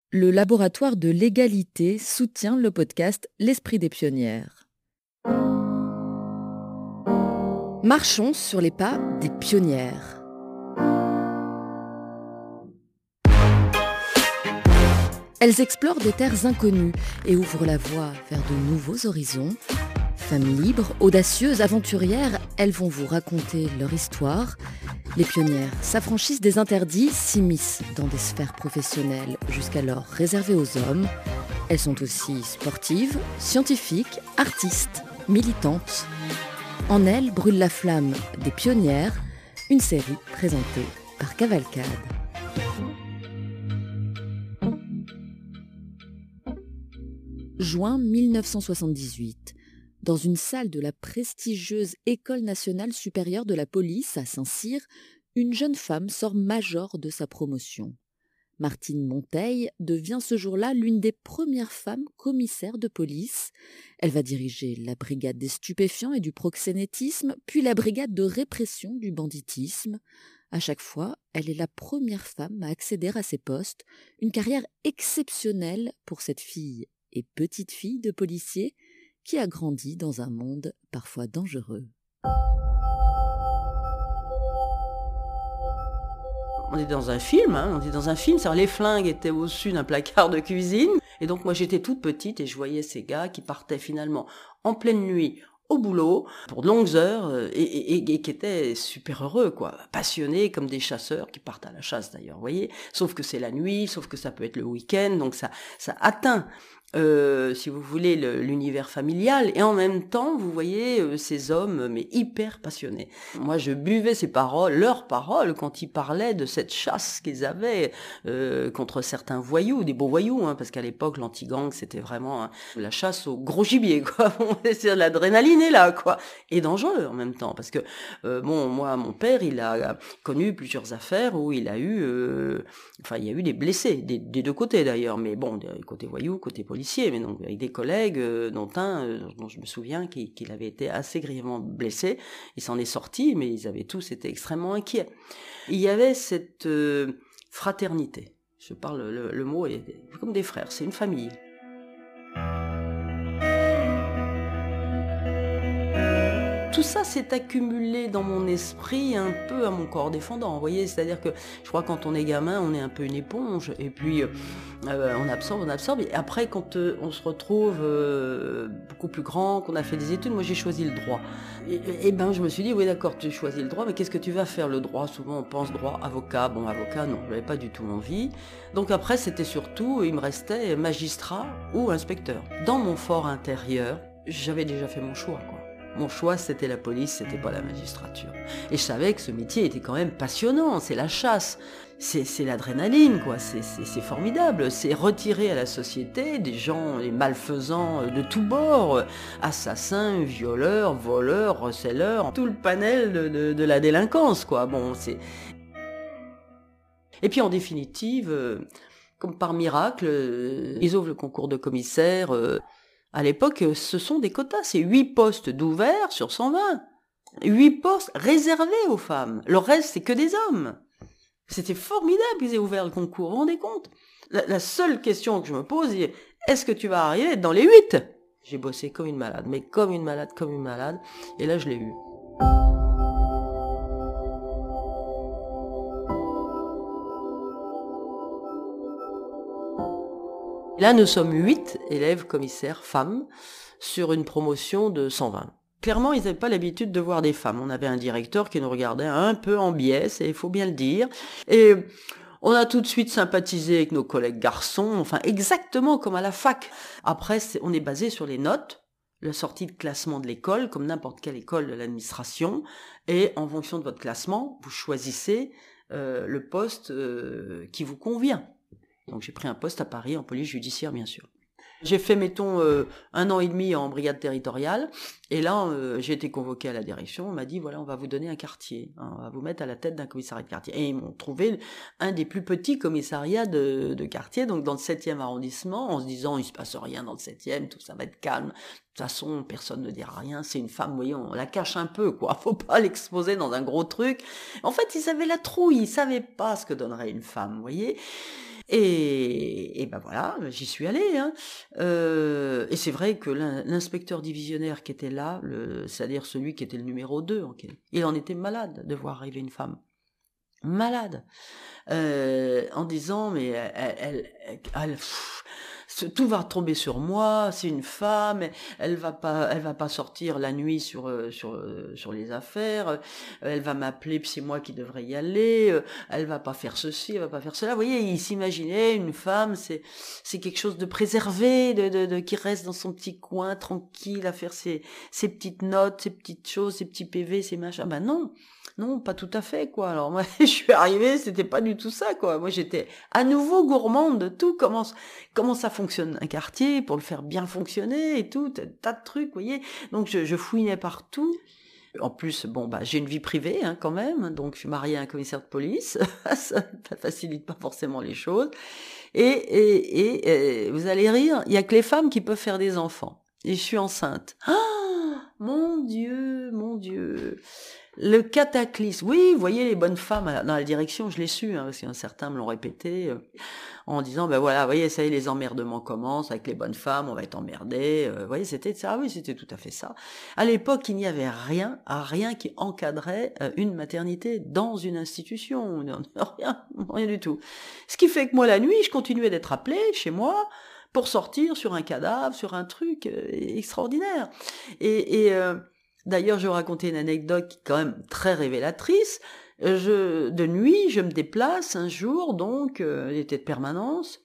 Le laboratoire de l'égalité soutient le podcast L'Esprit des pionnières. Marchons sur les pas des pionnières. Elles explorent des terres inconnues et ouvrent la voie vers de nouveaux horizons. Femmes libres, audacieuses, aventurières, elles vont vous raconter leur histoire. Les pionnières s'affranchissent des interdits, s'immiscent dans des sphères professionnelles jusqu'alors réservées aux hommes. Elles sont aussi sportives, scientifiques, artistes, militantes. En elles brûle la flamme des pionnières, une série présentée par Cavalcade. Juin 1978. Dans une salle de la prestigieuse École nationale supérieure de la police à Saint-Cyr, une jeune femme sort major de sa promotion. Martine Monteil devient ce jour-là l'une des premières femmes commissaires de police. Elle va diriger la brigade des stupéfiants et du proxénétisme, puis la brigade de répression du banditisme. À chaque fois, elle est la première femme à accéder à ces postes, une carrière exceptionnelle pour cette fille et petite fille de policier qui a grandi dans un monde parfois dangereux. On est dans un film, c'est-à-dire les flingues étaient au-dessus d'un placard de cuisine. Et donc moi j'étais toute petite et je voyais ces gars qui partaient finalement en pleine nuit au boulot pour de longues heures et qui étaient super heureux, quoi, passionnés comme des chasseurs qui partent à la chasse d'ailleurs, vous voyez. Sauf que c'est la nuit, sauf que ça peut être le week-end, donc ça atteint. Si vous voulez, l'univers familial, et en même temps, vous voyez ces hommes, mais hyper passionnés. Moi, je buvais leurs paroles, quand ils parlaient de cette chasse qu'ils avaient contre certains voyous, des beaux voyous, parce qu'à l'époque, l'anti-gang, c'était vraiment la chasse au gros gibier, quoi. C'est l'adrénaline est là, quoi, et dangereux en même temps, parce que moi, mon père, il a connu plusieurs affaires où il a eu, il y a eu des blessés, des deux côtés d'ailleurs, mais bon, côté voyous, côté policier, mais donc avec des collègues, dont je me souviens qu'il avait été assez grièvement blessé. Il s'en est sorti, mais ils avaient tous été extrêmement inquiets. Il y avait cette fraternité. Je parle, le mot est comme des frères, c'est une famille. Tout ça s'est accumulé dans mon esprit un peu à mon corps défendant, vous voyez, c'est-à-dire que je crois que quand on est gamin, on est un peu une éponge, et puis on absorbe, et après quand on se retrouve beaucoup plus grand, qu'on a fait des études, moi j'ai choisi le droit. Et ben je me suis dit, oui d'accord, tu choisis le droit, mais qu'est-ce que tu vas faire le droit? Souvent on pense droit, avocat, avocat non, je n'avais pas du tout envie. Donc après c'était surtout, il me restait magistrat ou inspecteur. Dans mon fort intérieur, j'avais déjà fait mon choix, quoi. Mon choix, c'était la police, c'était pas la magistrature. Et je savais que ce métier était quand même passionnant, c'est la chasse, c'est l'adrénaline, quoi, c'est formidable. C'est retirer à la société des gens, les malfaisants de tous bords, assassins, violeurs, voleurs, receleurs, tout le panel de la délinquance, quoi. Bon, c'est... Et puis en définitive, comme par miracle, ils ouvrent le concours de commissaire. À l'époque, ce sont des quotas, c'est 8 postes d'ouverts sur 120. 8 postes réservés aux femmes. Le reste, c'est que des hommes. C'était formidable qu'ils aient ouvert le concours, vous vous rendez compte? La seule question que je me pose est, est-ce que tu vas arriver dans les 8? J'ai bossé comme une malade, mais comme une malade, et là je l'ai eu. Là, nous sommes 8 élèves commissaires femmes sur une promotion de 120. Clairement, ils n'avaient pas l'habitude de voir des femmes. On avait un directeur qui nous regardait un peu en biais, il faut bien le dire. Et on a tout de suite sympathisé avec nos collègues garçons, exactement comme à la fac. Après, on est basé sur les notes, la sortie de classement de l'école, comme n'importe quelle école de l'administration. Et en fonction de votre classement, vous choisissez le poste qui vous convient. Donc j'ai pris un poste à Paris en police judiciaire, bien sûr. J'ai fait, 1 an et demi en brigade territoriale, et là, j'ai été convoqué à la direction, on m'a dit, voilà, on va vous donner un quartier, on va vous mettre à la tête d'un commissariat de quartier. Et ils m'ont trouvé un des plus petits commissariats de quartier, donc dans le 7e arrondissement, en se disant, il se passe rien dans le 7e, tout ça va être calme. De toute façon, personne ne dira rien, c'est une femme, vous voyez, on la cache un peu, quoi, faut pas l'exposer dans un gros truc. En fait, ils avaient la trouille, ils savaient pas ce que donnerait une femme, vous voyez. Et ben voilà, j'y suis allée. Hein. Et c'est vrai que l'inspecteur divisionnaire qui était là, c'est-à-dire celui qui était le numéro 2, il en était malade de voir arriver une femme. Malade. En disant, mais tout va tomber sur moi, c'est une femme, elle va pas sortir la nuit sur les affaires, elle va m'appeler puis c'est moi qui devrais y aller, elle va pas faire ceci, elle va pas faire cela. Vous voyez, il s'imaginait une femme, c'est quelque chose de préservé, de qui reste dans son petit coin tranquille à faire ses petites notes, ses petites choses, ses petits PV, ses machins. Ben non. Non, pas tout à fait, quoi. Alors moi, je suis arrivée, c'était pas du tout ça, quoi. Moi, j'étais à nouveau gourmande de tout, comment ça fonctionne un quartier pour le faire bien fonctionner et tout, tas de trucs, vous voyez. Donc je fouinais partout. En plus, j'ai une vie privée, hein, quand même. Donc je suis mariée à un commissaire de police, ça facilite pas forcément les choses. Et vous allez rire, il y a que les femmes qui peuvent faire des enfants. Et je suis enceinte. Ah, mon Dieu, mon Dieu. Le cataclysme. Oui, vous voyez, les bonnes femmes dans la direction, je l'ai su, hein, parce qu'un certain me l'ont répété, en disant, ben voilà, vous voyez, ça y est, les emmerdements commencent, avec les bonnes femmes, on va être emmerdés. Vous voyez, c'était ça, oui, c'était tout à fait ça. À l'époque, il n'y avait rien qui encadrait une maternité dans une institution. Rien du tout. Ce qui fait que moi, la nuit, je continuais d'être appelée chez moi, pour sortir sur un cadavre, sur un truc extraordinaire. D'ailleurs, je vais raconter une anecdote qui est quand même très révélatrice. De nuit, je me déplace un jour, donc, il était de permanence,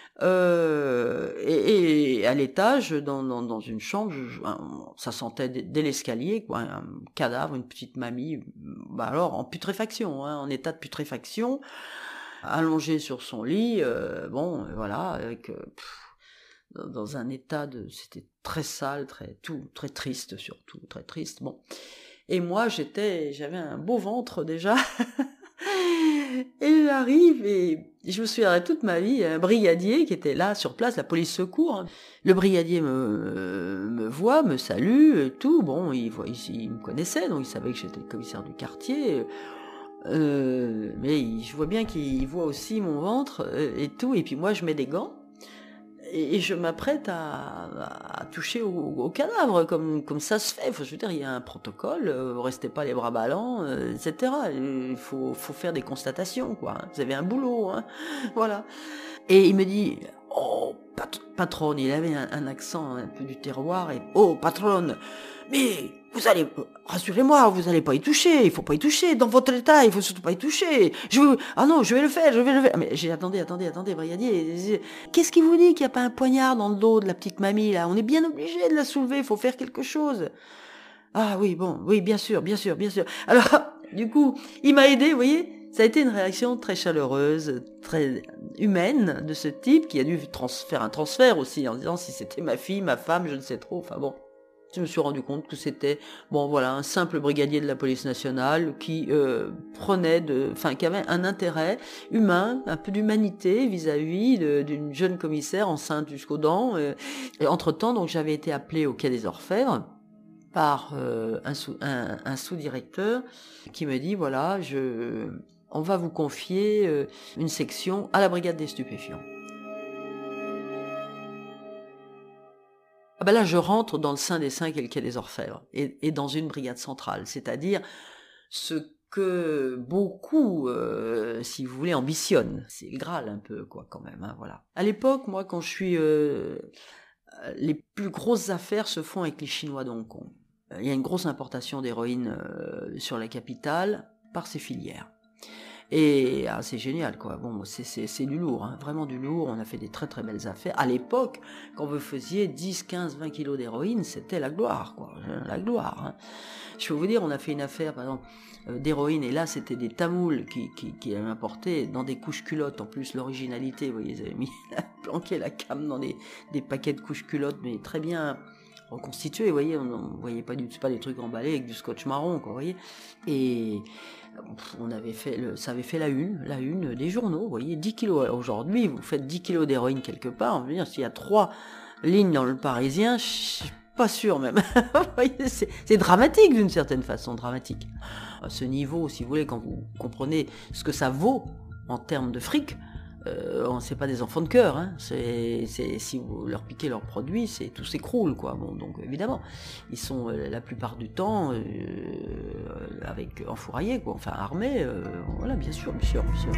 et à l'étage, dans une chambre, ça sentait dès l'escalier, quoi, un cadavre, une petite mamie, alors en putréfaction, hein, en état de putréfaction, allongée sur son lit, voilà, avec... dans un état c'était très sale, très triste surtout, très triste. Bon. Et moi, j'avais un beau ventre déjà. Et j'arrive et je me souviendrai toute ma vie, un brigadier qui était là sur place, la police secours. Hein. Le brigadier me voit, me salue et tout. Bon, il me connaissait, donc il savait que j'étais le commissaire du quartier. Mais je vois bien qu'il voit aussi mon ventre et tout. Et puis moi, je mets des gants. Et je m'apprête à toucher au cadavre, comme ça se fait. Je veux dire, il y a un protocole, restez pas les bras ballants, etc. Il faut faire des constatations, quoi. Vous avez un boulot, hein. Voilà. Et il me dit, oh, patronne, il avait un accent un peu du terroir, et oh, patronne, mais vous allez, rassurez-moi, vous allez pas y toucher, il faut pas y toucher, dans votre état, il faut surtout pas y toucher. Non, je vais le faire. Mais attendez, brigadier, qu'est-ce qui vous dit qu'il n'y a pas un poignard dans le dos de la petite mamie, là? On est bien obligé de la soulever, il faut faire quelque chose. Ah oui, oui, bien sûr. Alors, du coup, il m'a aidé, vous voyez? Ça a été une réaction très chaleureuse, très humaine de ce type, qui a dû faire un transfert aussi, en disant si c'était ma fille, ma femme, je ne sais trop, enfin bon. Je me suis rendu compte que c'était, un simple brigadier de la police nationale qui qui avait un intérêt humain, un peu d'humanité vis-à-vis d'une jeune commissaire enceinte jusqu'aux dents. Et entre-temps, donc, j'avais été appelée au Quai des Orfèvres par un sous-directeur qui me dit, voilà, on va vous confier une section à la brigade des stupéfiants. Là, je rentre dans le sein des saints qui est le Quai des Orfèvres, et dans une brigade centrale, c'est-à-dire ce que beaucoup, si vous voulez, ambitionnent. C'est le Graal un peu, quoi, quand même, hein, voilà. À l'époque, moi, quand je suis... les plus grosses affaires se font avec les Chinois de Hong Kong. Il y a une grosse importation d'héroïne sur la capitale par ces filières. Et c'est génial, quoi. Bon, c'est du lourd, hein, vraiment du lourd. On a fait des très très belles affaires. À l'époque, quand vous faisiez 10, 15, 20 kilos d'héroïne, c'était la gloire, quoi. La gloire. Hein. Je peux vous dire, on a fait une affaire, par exemple, d'héroïne, et là, c'était des Tamouls qui avaient importé dans des couches culottes. En plus, l'originalité, vous voyez, ils avaient planqué la cam dans des paquets de couches culottes, mais très bien reconstitués, vous voyez. On ne voyait pas des trucs emballés avec du scotch marron, quoi, vous voyez. Et ça avait fait la une des journaux, vous voyez, 10 kilos. Alors aujourd'hui, vous faites 10 kilos d'héroïne quelque part, on veut dire, s'il y a 3 lignes dans le Parisien, je suis pas sûr même. Vous voyez, c'est dramatique d'une certaine façon, dramatique. À ce niveau, si vous voulez, quand vous comprenez ce que ça vaut en termes de fric, c'est pas des enfants de cœur, hein. Si vous leur piquez leurs produits, tout s'écroule, quoi. Bon, donc évidemment, ils sont la plupart du temps avec enfouraillés, quoi. Enfin armés, voilà, bien sûr, bien sûr, bien sûr.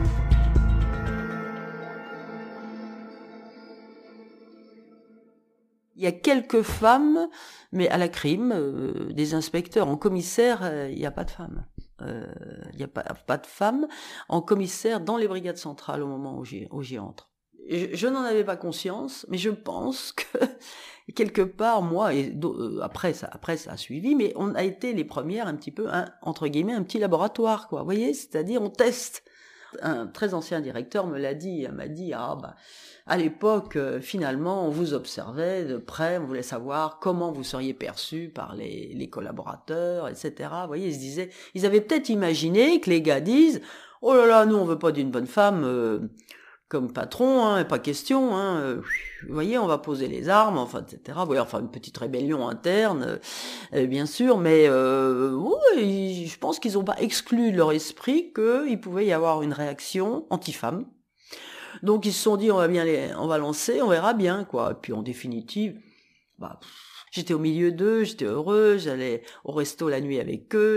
Il y a quelques femmes, mais à la crime, des inspecteurs. En commissaire, il n'y a pas de femmes. Il n'y a pas de femmes en commissaire dans les brigades centrales au moment où j'y entre. Je n'en avais pas conscience, mais je pense que quelque part, moi, et après ça a suivi, mais on a été les premières un petit peu, entre guillemets, un petit laboratoire, quoi. Vous voyez, c'est-à-dire on teste. Un très ancien directeur m'a dit, à l'époque, finalement, on vous observait de près, on voulait savoir comment vous seriez perçu par les collaborateurs, etc. Vous voyez, ils avaient peut-être imaginé que les gars disent, oh là là, nous on veut pas d'une bonne femme comme patron, hein, pas question, hein, vous voyez, on va poser les armes, enfin, etc. Vous voyez, enfin, une petite rébellion interne, bien sûr, mais ouais, je pense qu'ils n'ont pas exclu de leur esprit qu'il pouvait y avoir une réaction anti-femme. Donc ils se sont dit, on va lancer, on verra bien, quoi. Et puis en définitive, j'étais au milieu d'eux, j'étais heureux, j'allais au resto la nuit avec eux,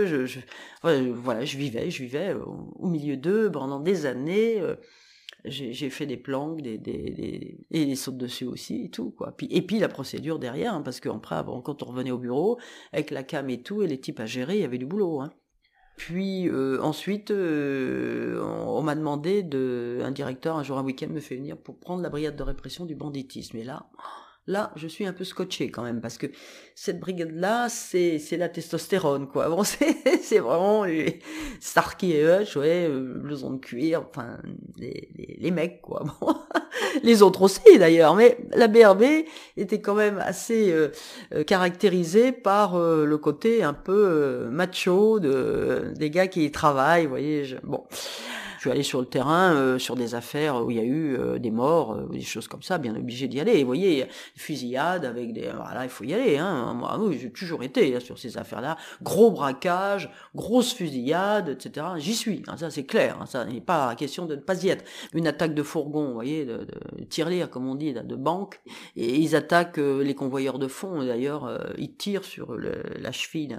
je vivais au milieu d'eux pendant des années. J'ai fait des planques, et des sautes dessus aussi et tout, quoi. Et puis la procédure derrière, hein, parce qu'après, quand on revenait au bureau avec la cam et tout et les types à gérer, il y avait du boulot, hein. Puis ensuite, on m'a demandé un directeur un jour un week-end me fait venir pour prendre la brigade de répression du banditisme. Et là, je suis un peu scotché quand même, parce que cette brigade-là, c'est la testostérone, quoi. Bon, c'est vraiment les Starkey et Hutch, ouais, blouson de cuir, enfin, les mecs, quoi. Bon. Les autres aussi, d'ailleurs, mais la BRB était quand même assez caractérisée par le côté un peu macho des gars qui y travaillent, vous voyez. Je suis allé sur le terrain, sur des affaires où il y a eu des morts, des choses comme ça, bien obligé d'y aller. Et vous voyez, fusillade avec voilà, il faut y aller, hein. Moi, j'ai toujours été là, sur ces affaires-là. Gros braquage, grosse fusillade, etc. J'y suis, hein, ça c'est clair, hein, ça n'est pas question de ne pas y être. Une attaque de fourgon, vous voyez, de tirelire, comme on dit, de banque, et ils attaquent les convoyeurs de fonds. D'ailleurs, ils tirent sur la cheville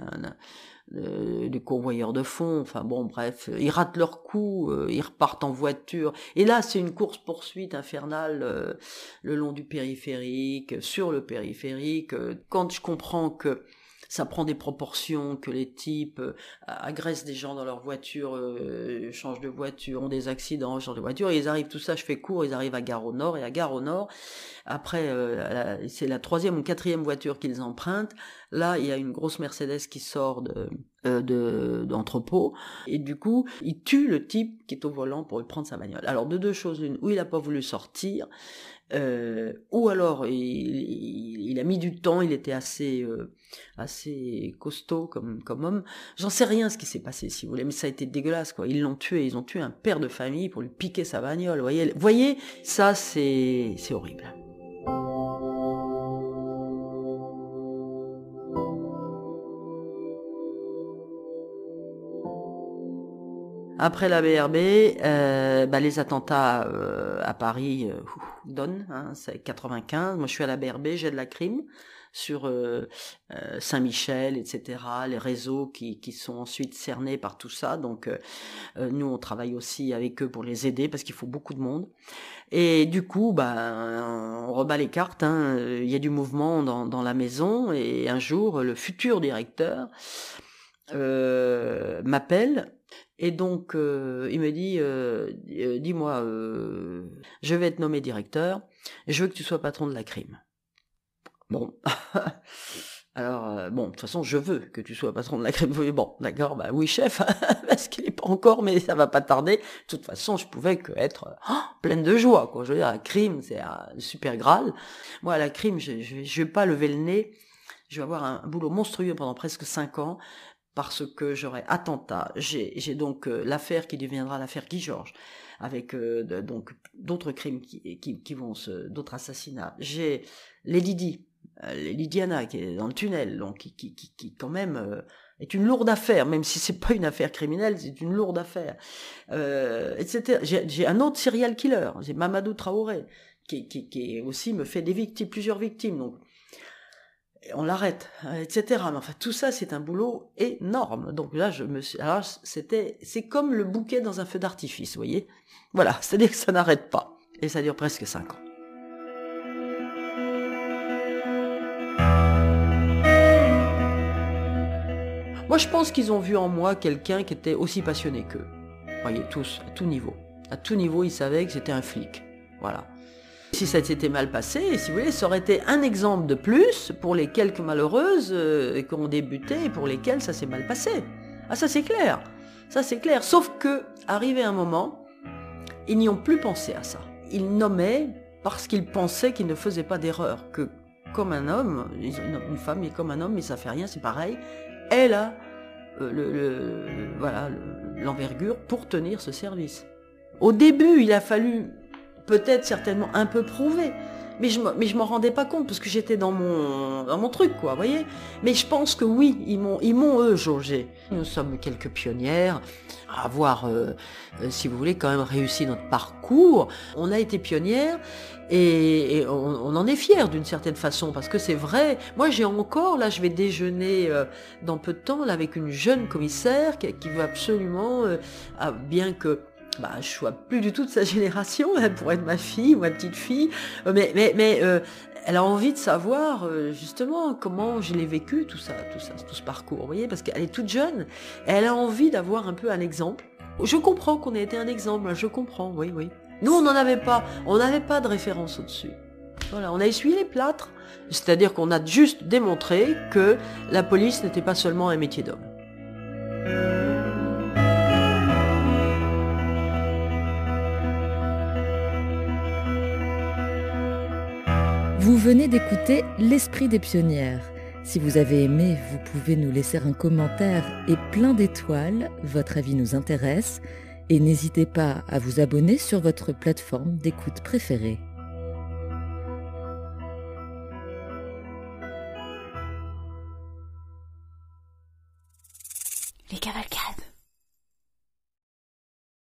des convoyeurs de fonds, enfin bon, bref, ils ratent leur coup, ils repartent en voiture, et là c'est une course-poursuite infernale le long du périphérique, sur le périphérique. Quand je comprends que ça prend des proportions, que les types agressent des gens dans leur voiture, changent de voiture, ont des accidents, changent de voiture, et ils arrivent, tout ça, je fais court, ils arrivent à Gare au Nord, et à Gare au Nord, après, c'est la 3e ou 4e voiture qu'ils empruntent. Là, il y a une grosse Mercedes qui sort d'entrepôt, et du coup, il tue le type qui est au volant pour lui prendre sa bagnole. Alors, de deux choses l'une, ou il a pas voulu sortir, ou alors il a mis du temps, il était assez costaud comme homme. J'en sais rien ce qui s'est passé, si vous voulez, mais ça a été dégueulasse, quoi. Ils l'ont tué, ils ont tué un père de famille pour lui piquer sa bagnole. Voyez, ça c'est horrible. Après la BRB, les attentats à Paris donnent, hein, c'est 95. Moi, je suis à la BRB, j'ai de la crime sur Saint-Michel, etc. Les réseaux qui sont ensuite cernés par tout ça. Donc, nous, on travaille aussi avec eux pour les aider parce qu'il faut beaucoup de monde. Et du coup, on rebat les cartes. Hein. Il y a du mouvement dans la maison. Et un jour, le futur directeur m'appelle. Et donc, il me dit, dis-moi, je vais être nommé directeur, et je veux que tu sois patron de la crime. Bon, alors, de toute façon, je veux que tu sois patron de la crime. Bon, d'accord, oui, chef, parce qu'il n'est pas encore, mais ça va pas tarder. De toute façon, je pouvais que être pleine de joie, quoi. Je veux dire, la crime, c'est un super Graal. Moi, à la crime, je vais pas lever le nez. Je vais avoir un boulot monstrueux pendant presque 5 ans. Parce que j'aurai attentat. J'ai donc l'affaire qui deviendra l'affaire Guy Georges, avec donc d'autres crimes qui vont d'autres assassinats. J'ai Lady Di, Lydiana qui est dans le tunnel, donc qui quand même est une lourde affaire, même si c'est pas une affaire criminelle, c'est une lourde affaire, etc. J'ai un autre serial killer, j'ai Mamadou Traoré, qui aussi me fait plusieurs victimes, donc on l'arrête, etc. Mais enfin, tout ça, c'est un boulot énorme. Donc là, c'est comme le bouquet dans un feu d'artifice, vous voyez. Voilà, c'est-à-dire que ça n'arrête pas. Et ça dure presque 5 ans. Moi, je pense qu'ils ont vu en moi quelqu'un qui était aussi passionné qu'eux. Vous voyez, tous, à tout niveau. À tout niveau, ils savaient que j'étais un flic. Voilà. Si ça s'était mal passé, si vous voulez, ça aurait été un exemple de plus pour les quelques malheureuses qui ont débuté et pour lesquelles ça s'est mal passé. Ah, ça c'est clair. Ça c'est clair. Sauf que, arrivé un moment, ils n'y ont plus pensé à ça. Ils nommaient parce qu'ils pensaient qu'ils ne faisaient pas d'erreur. Que, comme un homme, une femme est comme un homme, mais ça fait rien, c'est pareil. Elle a l'envergure pour tenir ce service. Au début, il a fallu peut-être certainement un peu prouver, mais je m'en rendais pas compte parce que j'étais dans mon truc, quoi, vous voyez. Mais je pense que oui, ils m'ont eux jaugé. Nous sommes quelques pionnières à avoir, si vous voulez, quand même réussi notre parcours. On a été pionnières et on en est fiers d'une certaine façon parce que c'est vrai. Moi, j'ai encore, là, je vais déjeuner dans peu de temps là avec une jeune commissaire qui veut absolument, bien que je sois plus du tout de sa génération, elle pourrait être ma fille ou ma petite fille, mais elle a envie de savoir justement comment je l'ai vécu, tout ce parcours, vous voyez, parce qu'elle est toute jeune, et elle a envie d'avoir un peu un exemple. Je comprends qu'on ait été un exemple, je comprends, oui. Nous, on n'avait pas de référence au-dessus. Voilà, on a essuyé les plâtres, c'est-à-dire qu'on a juste démontré que la police n'était pas seulement un métier d'homme. Vous venez d'écouter L'Esprit des pionnières. Si vous avez aimé, vous pouvez nous laisser un commentaire et plein d'étoiles. Votre avis nous intéresse. Et n'hésitez pas à vous abonner sur votre plateforme d'écoute préférée. Les cavalcades.